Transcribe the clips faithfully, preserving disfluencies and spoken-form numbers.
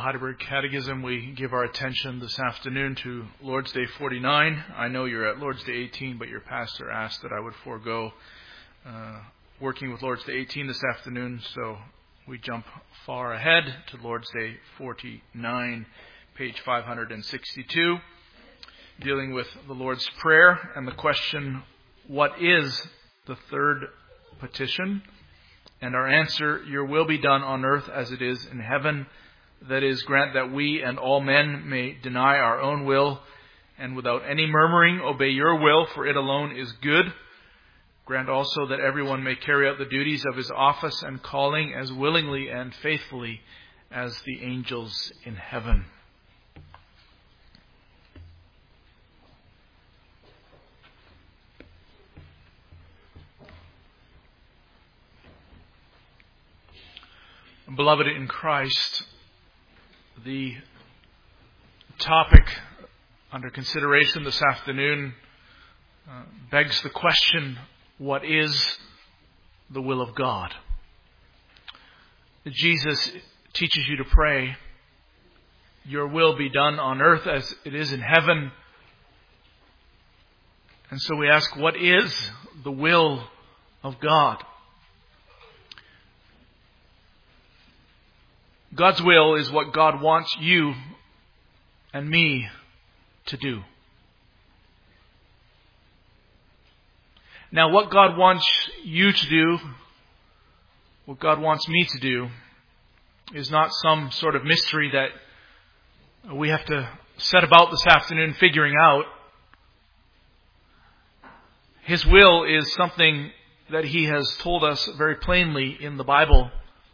Heidelberg Catechism, we give our attention this afternoon to Lord's Day forty-nine. I know you're at Lord's Day eighteen, but your pastor asked that I would forego uh, working with Lord's Day eighteen this afternoon, so we jump far ahead to Lord's Day forty-nine, page five hundred sixty-two, dealing with the Lord's Prayer and the question, what is the third petition? And our answer, your will be done on earth as it is in heaven. That is, grant that we and all men may deny our own will, and without any murmuring obey your will, for it alone is good. Grant also that everyone may carry out the duties of his office and calling as willingly and faithfully as the angels in heaven. Beloved in Christ, the topic under consideration this afternoon uh, begs the question, what is the will of God? Jesus teaches you to pray, your will be done on earth as it is in heaven. And so we ask, what is the will of God? God's will is what God wants you and me to do. Now, what God wants you to do, what God wants me to do, is not some sort of mystery that we have to set about this afternoon figuring out. His will is something that He has told us very plainly in the Bible.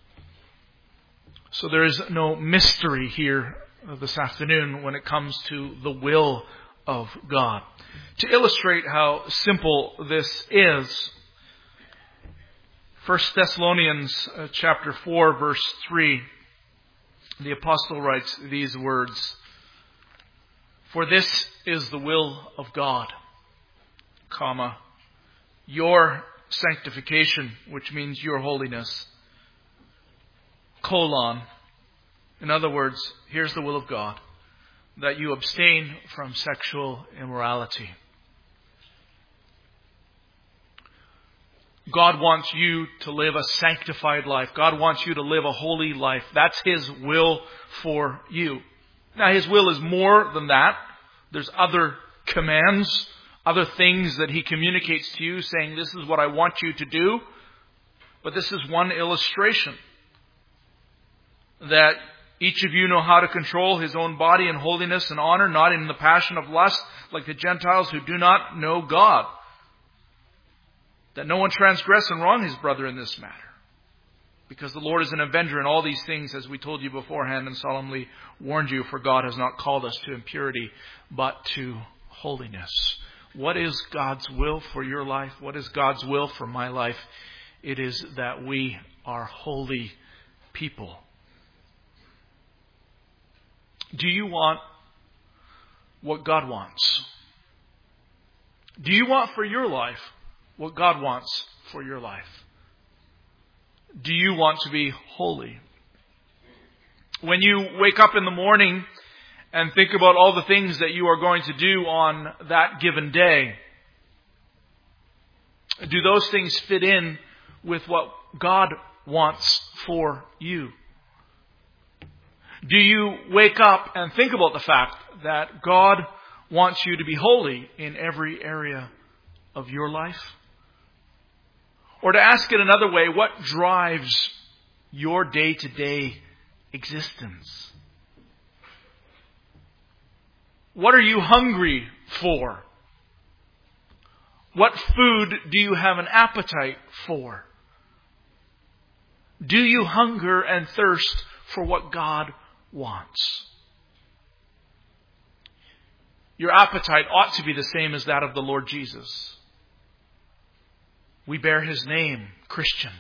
So there is no mystery here this afternoon when it comes to the will of God. To illustrate how simple this is, First Thessalonians chapter four, verse three, the apostle writes these words, "For this is the will of God, comma, your sanctification," which means your holiness, colon. In other words, here's the will of God, that you abstain from sexual immorality. God wants you to live a sanctified life. God wants you to live a holy life. That's His will for you. Now, His will is more than that. There's other commands, other things that He communicates to you, saying, this is what I want you to do. But this is one illustration, that each of you know how to control his own body in holiness and honor, not in the passion of lust like the Gentiles who do not know God. That no one transgress and wrong his brother in this matter. Because the Lord is an avenger in all these things, as we told you beforehand and solemnly warned you, for God has not called us to impurity, but to holiness. What is God's will for your life? What is God's will for my life? It is that we are holy people. Do you want what God wants? Do you want for your life what God wants for your life? Do you want to be holy? When you wake up in the morning and think about all the things that you are going to do on that given day, do those things fit in with what God wants for you? Do you wake up and think about the fact that God wants you to be holy in every area of your life? Or to ask it another way, what drives your day-to-day existence? What are you hungry for? What food do you have an appetite for? Do you hunger and thirst for what God wants? Your appetite ought to be the same as that of the Lord Jesus. We bear His name, Christian.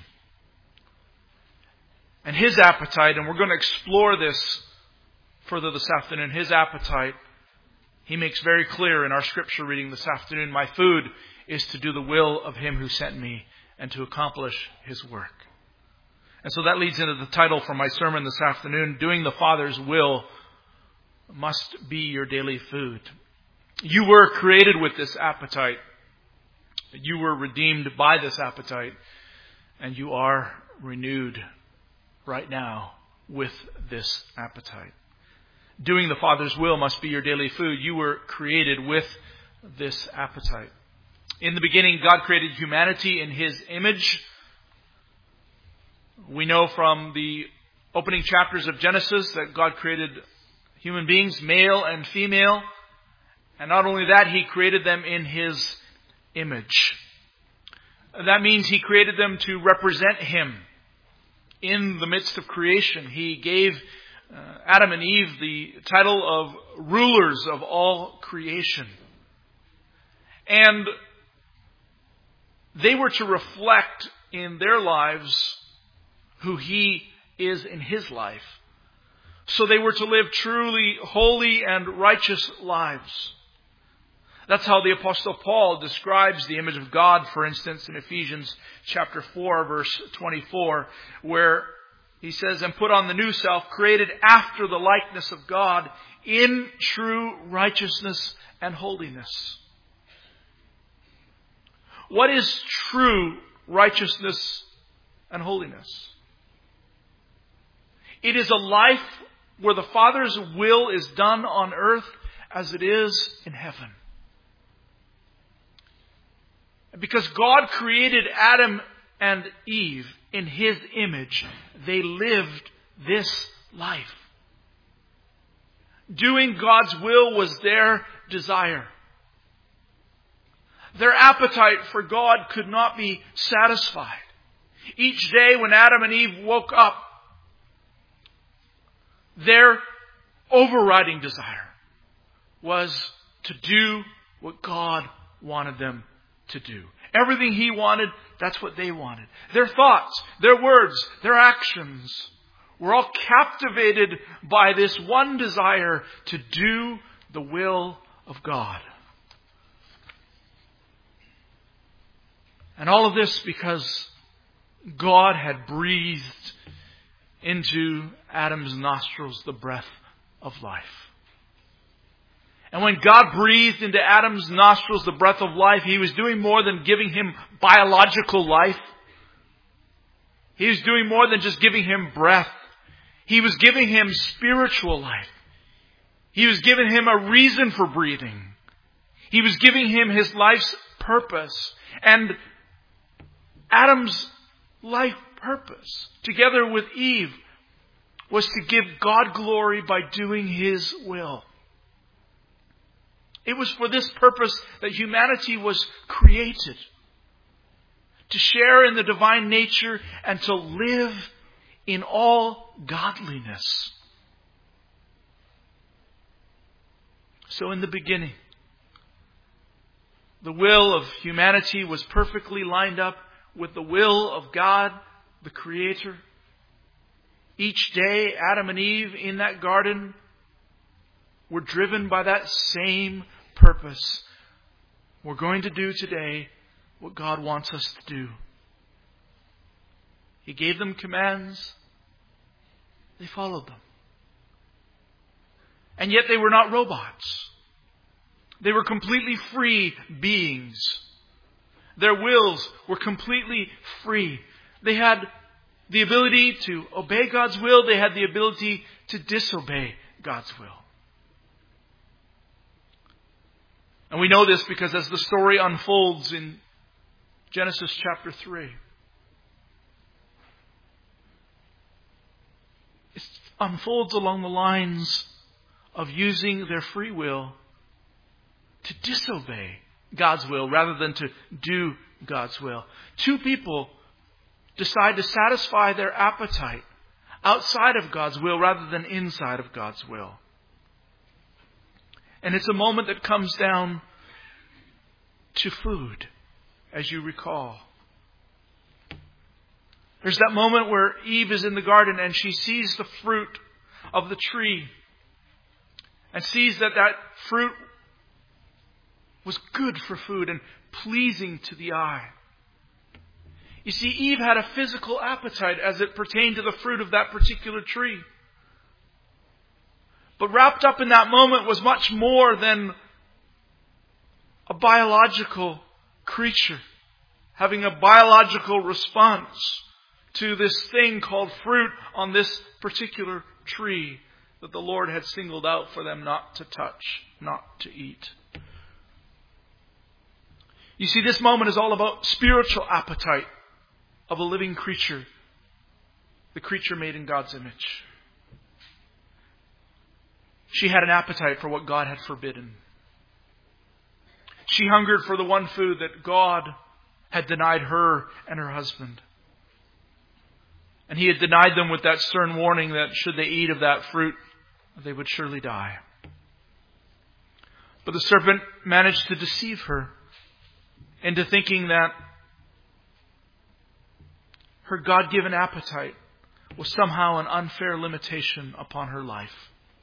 And His appetite, and we're going to explore this further this afternoon, His appetite, He makes very clear in our scripture reading this afternoon, my food is to do the will of Him who sent me and to accomplish His work. And so that leads into the title for my sermon this afternoon, Doing the Father's Will Must Be Your Daily Food. You were created with this appetite. You were redeemed by this appetite. And you are renewed right now with this appetite. Doing the Father's will must be your daily food. You were created with this appetite. In the beginning, God created humanity in His image. We know from the opening chapters of Genesis that God created human beings, male and female. And not only that, He created them in His image. That means He created them to represent Him in the midst of creation. He gave uh, Adam and Eve the title of rulers of all creation. And they were to reflect in their lives who He is in His life. So they were to live truly holy and righteous lives. That's how the Apostle Paul describes the image of God, for instance, in Ephesians chapter four, verse twenty-four, where he says, and put on the new self, created after the likeness of God, in true righteousness and holiness. What is true righteousness and holiness? It is a life where the Father's will is done on earth as it is in heaven. Because God created Adam and Eve in His image, they lived this life. Doing God's will was their desire. Their appetite for God could not be satisfied. Each day when Adam and Eve woke up, their overriding desire was to do what God wanted them to do. Everything He wanted, that's what they wanted. Their thoughts, their words, their actions were all captivated by this one desire to do the will of God. And all of this because God had breathed into Adam's nostrils the breath of life. And when God breathed into Adam's nostrils the breath of life, He was doing more than giving him biological life. He was doing more than just giving him breath. He was giving him spiritual life. He was giving him a reason for breathing. He was giving him his life's purpose. And Adam's life purpose, together with Eve, was to give God glory by doing His will. It was for this purpose that humanity was created. To share in the divine nature and to live in all godliness. So in the beginning, the will of humanity was perfectly lined up with the will of God, the Creator. Each day, Adam and Eve in that garden were driven by that same purpose. We're going to do today what God wants us to do. He gave them commands. They followed them. And yet they were not robots. They were completely free beings. Their wills were completely free. They had the ability to obey God's will. They had the ability to disobey God's will. And we know this because as the story unfolds in Genesis chapter three, it unfolds along the lines of using their free will to disobey God's will rather than to do God's will. Two people decide to satisfy their appetite outside of God's will rather than inside of God's will. And it's a moment that comes down to food, as you recall. There's that moment where Eve is in the garden and she sees the fruit of the tree and sees that that fruit was good for food and pleasing to the eye. You see, Eve had a physical appetite as it pertained to the fruit of that particular tree. But wrapped up in that moment was much more than a biological creature having a biological response to this thing called fruit on this particular tree that the Lord had singled out for them not to touch, not to eat. You see, this moment is all about spiritual appetite of a living creature, the creature made in God's image. She had an appetite for what God had forbidden. She hungered for the one food that God had denied her and her husband. And He had denied them with that stern warning that should they eat of that fruit, they would surely die. But the serpent managed to deceive her into thinking that her God-given appetite was somehow an unfair limitation upon her life.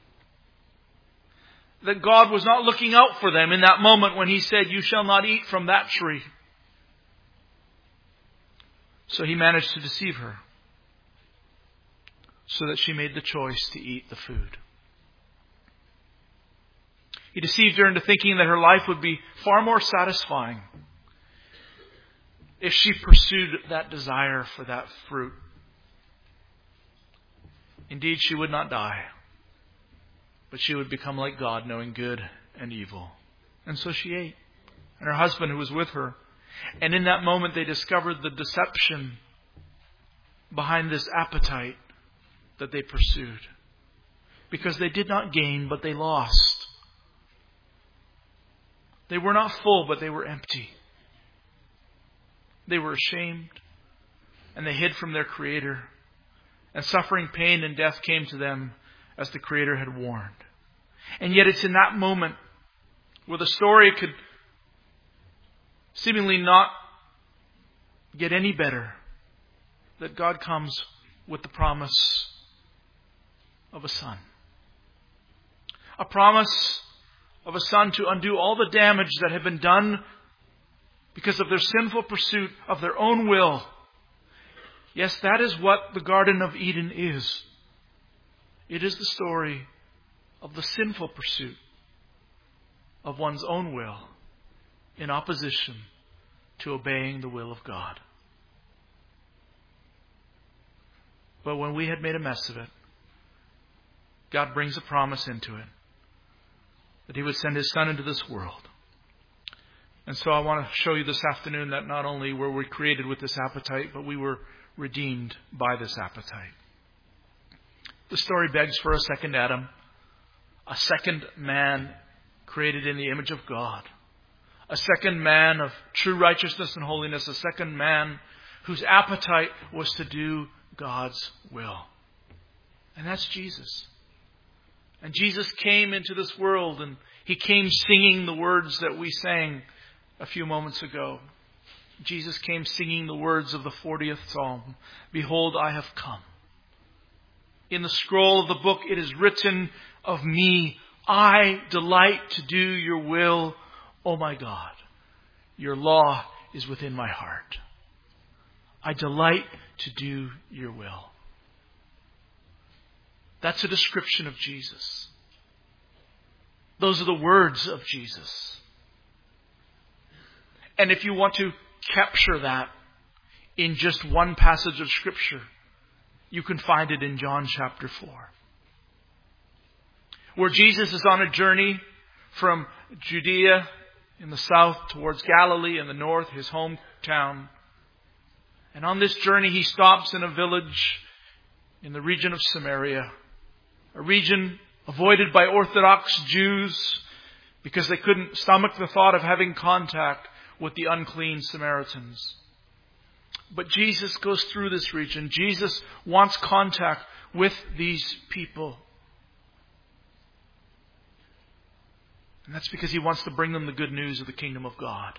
That God was not looking out for them in that moment when He said, "You shall not eat from that tree." So He managed to deceive her so that she made the choice to eat the food. He deceived her into thinking that her life would be far more satisfying if she pursued that desire for that fruit. Indeed, she would not die, but she would become like God, knowing good and evil. And so she ate. And her husband, who was with her. And in that moment, they discovered the deception behind this appetite that they pursued. Because they did not gain, but they lost. They were not full, but they were empty. They were ashamed, and they hid from their Creator. And suffering, pain, and death came to them as the Creator had warned. And yet it's in that moment where the story could seemingly not get any better that God comes with the promise of a son. A promise of a son to undo all the damage that had been done because of their sinful pursuit of their own will. Yes, that is what the Garden of Eden is. It is the story of the sinful pursuit of one's own will in opposition to obeying the will of God. But when we had made a mess of it, God brings a promise into it that He would send His Son into this world. And so I want to show you this afternoon that not only were we created with this appetite, but we were redeemed by this appetite. The story begs for a second Adam, a second man created in the image of God, a second man of true righteousness and holiness, a second man whose appetite was to do God's will. And that's Jesus. And Jesus came into this world, and He came singing the words that we sang a few moments ago. Jesus came singing the words of the fortieth Psalm. "Behold, I have come. In the scroll of the book it is written of me, I delight to do your will, O my God. Your law is within my heart. I delight to do your will." That's a description of Jesus. Those are the words of Jesus. And if you want to capture that in just one passage of Scripture, you can find it in John chapter four. Where Jesus is on a journey from Judea in the south towards Galilee in the north, His hometown. And on this journey He stops in a village in the region of Samaria, a region avoided by Orthodox Jews because they couldn't stomach the thought of having contact with the unclean Samaritans. But Jesus goes through this region. Jesus wants contact with these people. And that's because He wants to bring them the good news of the kingdom of God.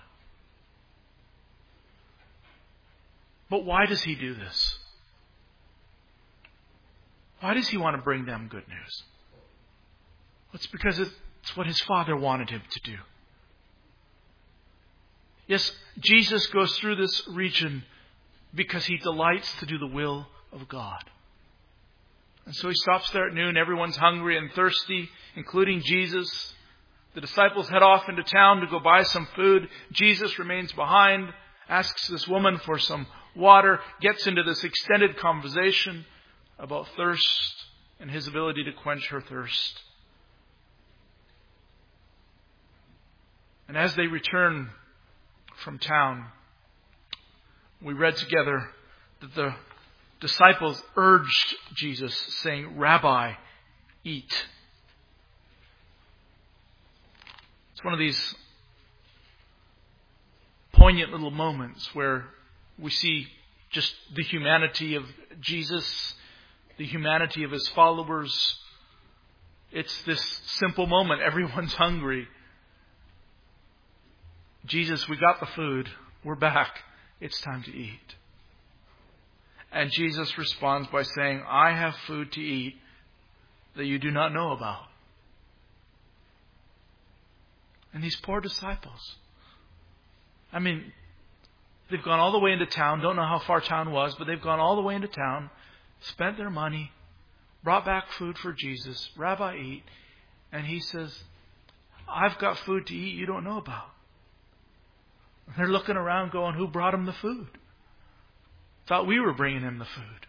But why does He do this? Why does He want to bring them good news? Well, it's because it's what His Father wanted Him to do. Yes, Jesus goes through this region because he delights to do the will of God. And so he stops there at noon. Everyone's hungry and thirsty, including Jesus. The disciples head off into town to go buy some food. Jesus remains behind, asks this woman for some water, gets into this extended conversation about thirst and his ability to quench her thirst. And as they return from town, we read together that the disciples urged Jesus, saying, "Rabbi, eat." It's one of these poignant little moments where we see just the humanity of Jesus, the humanity of his followers. It's this simple moment. Everyone's hungry. Jesus, we got the food. We're back. It's time to eat. And Jesus responds by saying, "I have food to eat that you do not know about." And these poor disciples, I mean, they've gone all the way into town, don't know how far town was, but they've gone all the way into town, spent their money, brought back food for Jesus. "Rabbi, eat." And he says, "I've got food to eat you don't know about." And they're looking around going, "Who brought him the food? Thought we were bringing him the food."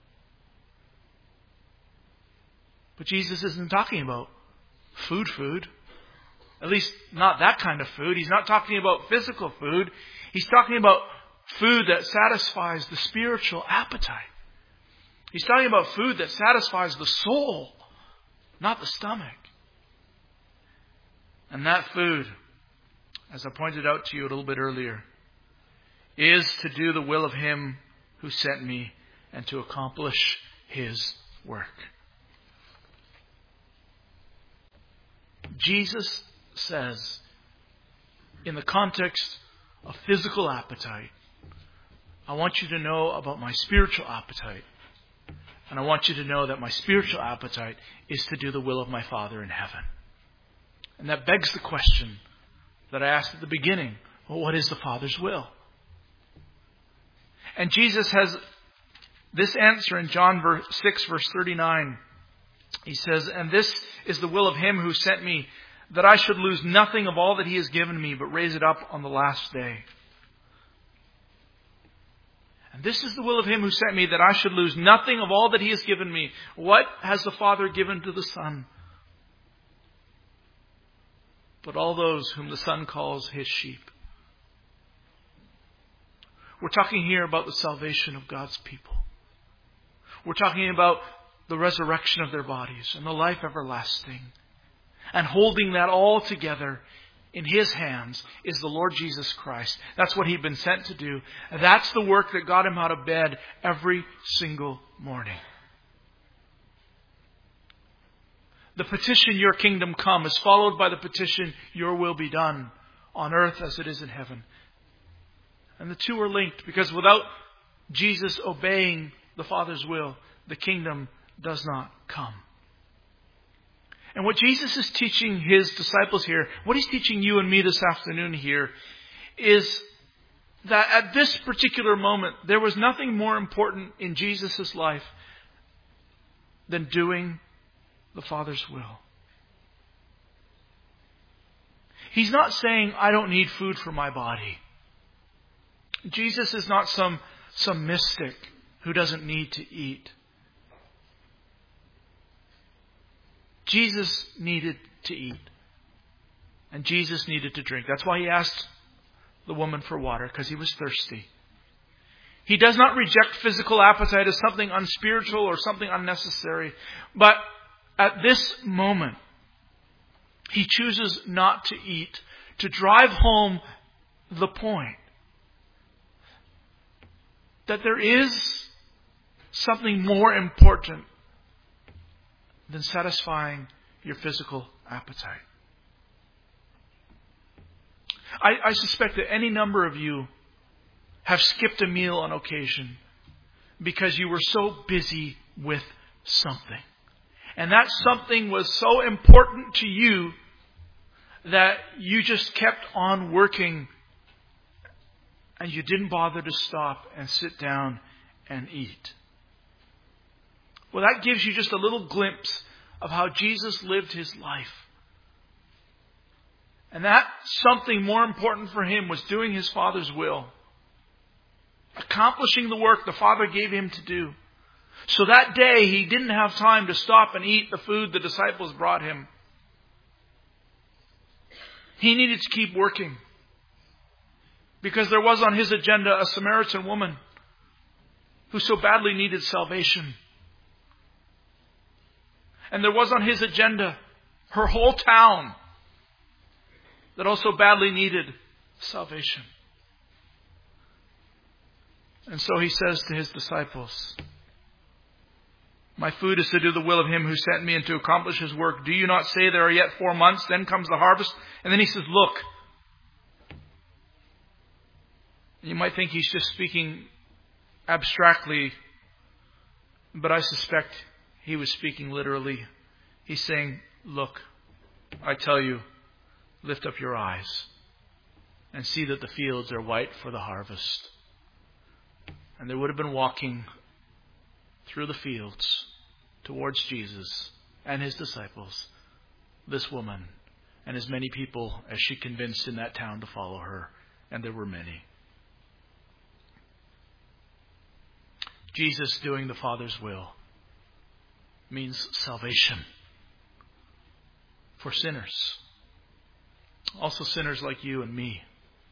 But Jesus isn't talking about food food. At least not that kind of food. He's not talking about physical food. He's talking about food that satisfies the spiritual appetite. He's talking about food that satisfies the soul, not the stomach. And that food, as I pointed out to you a little bit earlier, is to do the will of him who sent me and to accomplish his work. Jesus says, in the context of physical appetite, I want you to know about my spiritual appetite. And I want you to know that my spiritual appetite is to do the will of my Father in heaven. And that begs the question that I asked at the beginning. Well, what is the Father's will? And Jesus has this answer in John six, verse thirty-nine. He says, "And this is the will of him who sent me, that I should lose nothing of all that he has given me, but raise it up on the last day." And this is the will of him who sent me, that I should lose nothing of all that he has given me. What has the Father given to the Son? But all those whom the Son calls his sheep. We're talking here about the salvation of God's people. We're talking about the resurrection of their bodies and the life everlasting. And holding that all together in his hands is the Lord Jesus Christ. That's what he'd been sent to do. And that's the work that got him out of bed every single morning. The petition, "Your kingdom come," is followed by the petition, "Your will be done on earth as it is in heaven." And the two are linked, because without Jesus obeying the Father's will, the kingdom does not come. And what Jesus is teaching his disciples here, what he's teaching you and me this afternoon here, is that at this particular moment, there was nothing more important in Jesus' life than doing the Father's will. He's not saying, "I don't need food for my body." Jesus is not some, some mystic who doesn't need to eat. Jesus needed to eat. And Jesus needed to drink. That's why he asked the woman for water, because he was thirsty. He does not reject physical appetite as something unspiritual or something unnecessary. But at this moment, he chooses not to eat, to drive home the point that there is something more important than satisfying your physical appetite. I, I suspect that any number of you have skipped a meal on occasion because you were so busy with something. And that something was so important to you that you just kept on working and you didn't bother to stop and sit down and eat. Well, that gives you just a little glimpse of how Jesus lived his life. And that something more important for him was doing his Father's will. Accomplishing the work the Father gave him to do. So that day he didn't have time to stop and eat the food the disciples brought him. He needed to keep working. Because there was on his agenda a Samaritan woman who so badly needed salvation. And there was on his agenda her whole town that also badly needed salvation. And so he says to his disciples, my food is to do the will of him who sent me and to accomplish his work. Do you not say there are yet four months, then comes the harvest? And then he says, look. You might think he's just speaking abstractly, but I suspect he was speaking literally. He's saying, look, I tell you, lift up your eyes and see that the fields are white for the harvest. And they would have been walking through the fields towards Jesus and his disciples, this woman, and as many people as she convinced in that town to follow her. And there were many. Jesus doing the Father's will means salvation for sinners. Also sinners like you and me.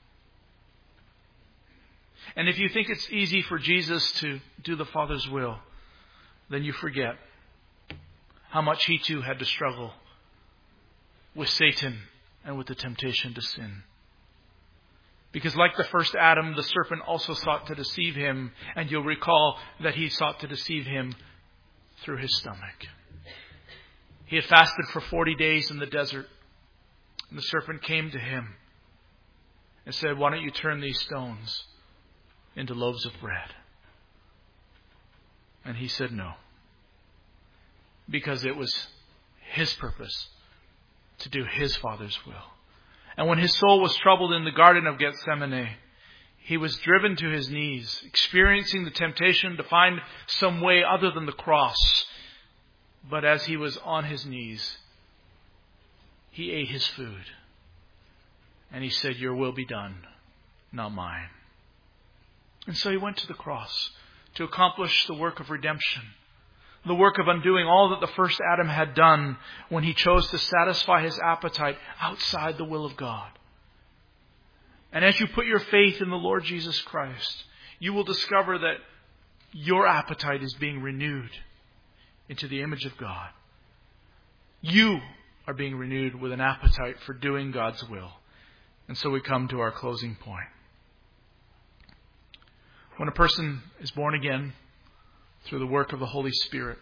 And if you think it's easy for Jesus to do the Father's will, then you forget how much he too had to struggle with Satan and with the temptation to sin. Because like the first Adam, the serpent also sought to deceive him. And you'll recall that he sought to deceive him through his stomach. He had fasted for forty days in the desert. And the serpent came to him and said, why don't you turn these stones into loaves of bread? And he said no. Because it was his purpose to do his Father's will. And when his soul was troubled in the Garden of Gethsemane, he was driven to his knees, experiencing the temptation to find some way other than the cross. But as he was on his knees, he ate his food. And he said, your will be done, not mine. And so he went to the cross to accomplish the work of redemption. The work of undoing all that the first Adam had done when he chose to satisfy his appetite outside the will of God. And as you put your faith in the Lord Jesus Christ, you will discover that your appetite is being renewed into the image of God. You are being renewed with an appetite for doing God's will. And so we come to our closing point. When a person is born again through the work of the Holy Spirit,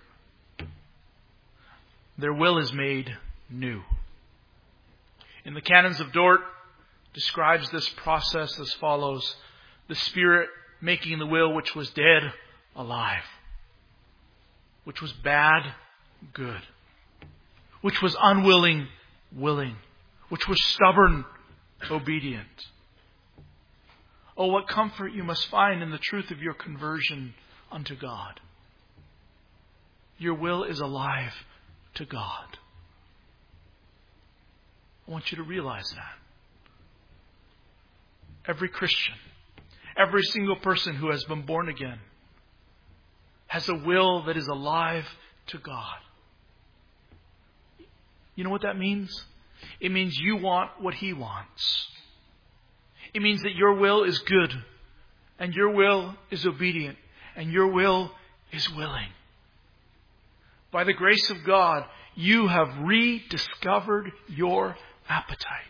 their will is made new. In the Canons of Dort, describes this process as follows: the Spirit making the will which was dead alive, which was bad good, which was unwilling willing, which was stubborn obedient. Oh, what comfort you must find in the truth of your conversion unto God. Your will is alive to God. I want you to realize that. Every Christian, every single person who has been born again has a will that is alive to God. You know what that means? It means you want what He wants. It means that your will is good, and your will is obedient, and your will is willing. By the grace of God, you have rediscovered your appetite.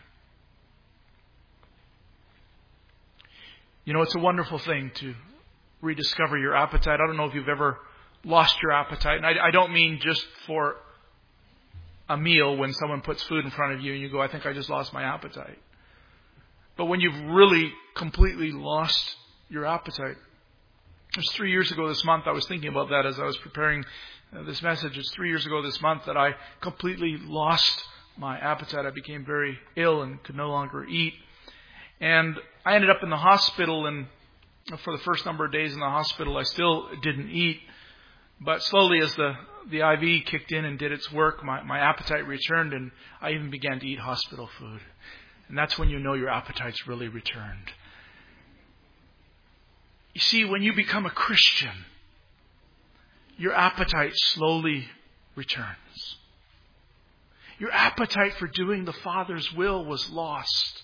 You know, it's a wonderful thing to rediscover your appetite. I don't know if you've ever lost your appetite. And I, I don't mean just for a meal when someone puts food in front of you and you go, I think I just lost my appetite. But when you've really completely lost your appetite. It was three years ago this month, I was thinking about that as I was preparing this message. It's three years ago this month that I completely lost my appetite. I became very ill and could no longer eat. And I ended up in the hospital, and for the first number of days in the hospital, I still didn't eat. But slowly as the, the I V kicked in and did its work, my, my appetite returned, and I even began to eat hospital food. And that's when you know your appetite's really returned. You see, when you become a Christian, your appetite slowly returns. Your appetite for doing the Father's will was lost.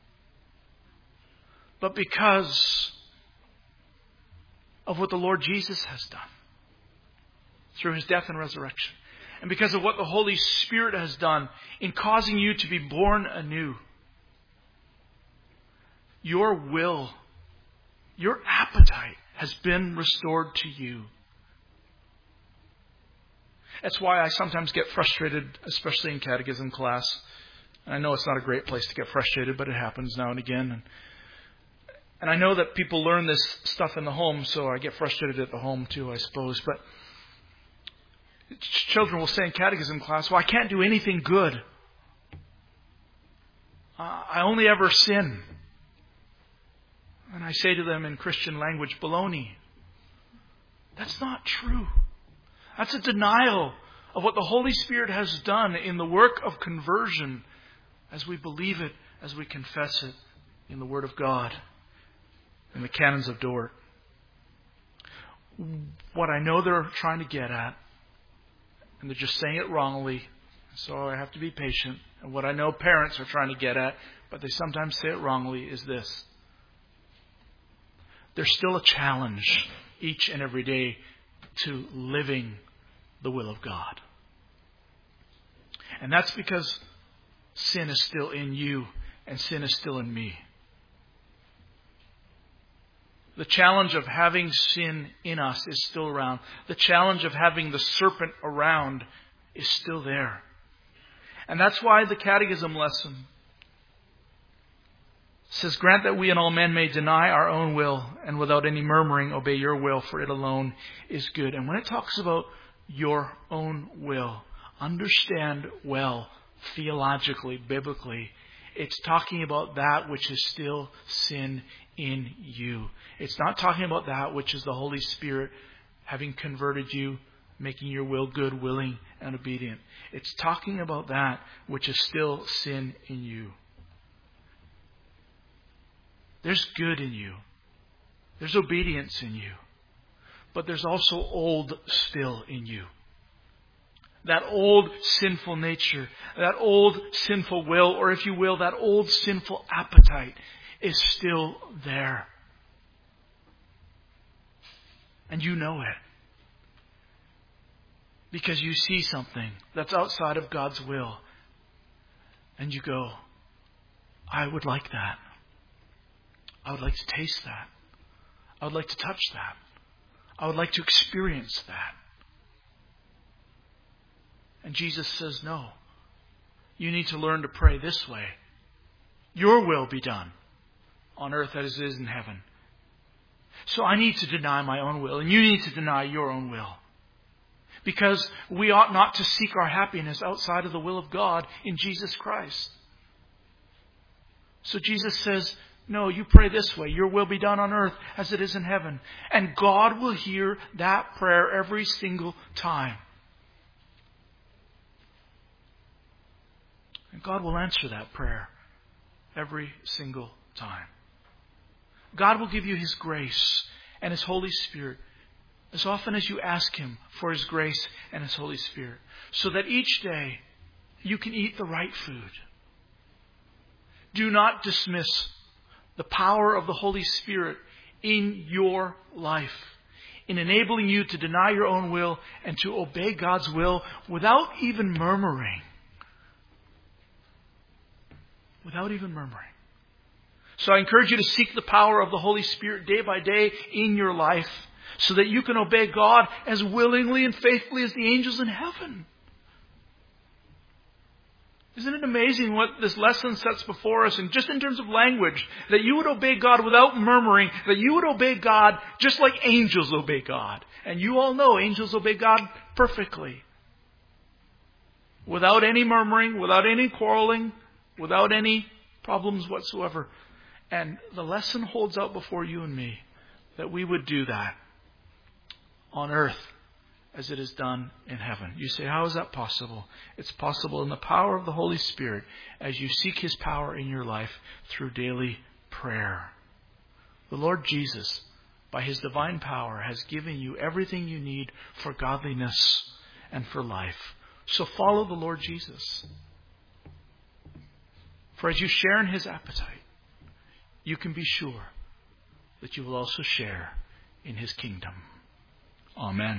But because of what the Lord Jesus has done through His death and resurrection, and because of what the Holy Spirit has done in causing you to be born anew, your will, your appetite has been restored to you. That's why I sometimes get frustrated, especially in catechism class. And I know it's not a great place to get frustrated, but it happens now and again. And, and I know that people learn this stuff in the home, so I get frustrated at the home too, I suppose. But children will say in catechism class, well, I can't do anything good. Uh, I only ever sin. And I say to them in Christian language, baloney. That's not true. That's a denial of what the Holy Spirit has done in the work of conversion as we believe it, as we confess it in the Word of God, in the canons of Dort. What I know they're trying to get at, and they're just saying it wrongly, so I have to be patient. And what I know parents are trying to get at, but they sometimes say it wrongly, is this. There's still a challenge each and every day to living the will of God. And that's because sin is still in you and sin is still in me. The challenge of having sin in us is still around. The challenge of having the serpent around is still there. And that's why the catechism lesson says, grant that we and all men may deny our own will and without any murmuring obey your will, for it alone is good. And when it talks about your own will, understand well, theologically, biblically, it's talking about that which is still sin in you. It's not talking about that which is the Holy Spirit having converted you, making your will good, willing, and obedient. It's talking about that which is still sin in you. There's good in you. There's obedience in you. But there's also old still in you. That old sinful nature, that old sinful will, or if you will, that old sinful appetite is still there. And you know it. Because you see something that's outside of God's will. And you go, I would like that. I would like to taste that. I would like to touch that. I would like to experience that. And Jesus says, no. You need to learn to pray this way. Your will be done on earth as it is in heaven. So I need to deny my own will, and you need to deny your own will. Because we ought not to seek our happiness outside of the will of God in Jesus Christ. So Jesus says, no, you pray this way. Your will be done on earth as it is in heaven. And God will hear that prayer every single time. And God will answer that prayer every single time. God will give you His grace and His Holy Spirit as often as you ask Him for His grace and His Holy Spirit, so that each day you can eat the right food. Do not dismiss the power of the Holy Spirit in your life, in enabling you to deny your own will and to obey God's will without even murmuring. Without even murmuring. So I encourage you to seek the power of the Holy Spirit day by day in your life so that you can obey God as willingly and faithfully as the angels in heaven. Isn't it amazing what this lesson sets before us, and just in terms of language, that you would obey God without murmuring, that you would obey God just like angels obey God. And you all know angels obey God perfectly. Without any murmuring, without any quarreling, without any problems whatsoever. And the lesson holds out before you and me that we would do that on earth as it is done in heaven. You say, how is that possible? It's possible in the power of the Holy Spirit as you seek His power in your life through daily prayer. The Lord Jesus, by His divine power, has given you everything you need for godliness and for life. So follow the Lord Jesus. For as you share in His appetite, you can be sure that you will also share in His kingdom. Amen.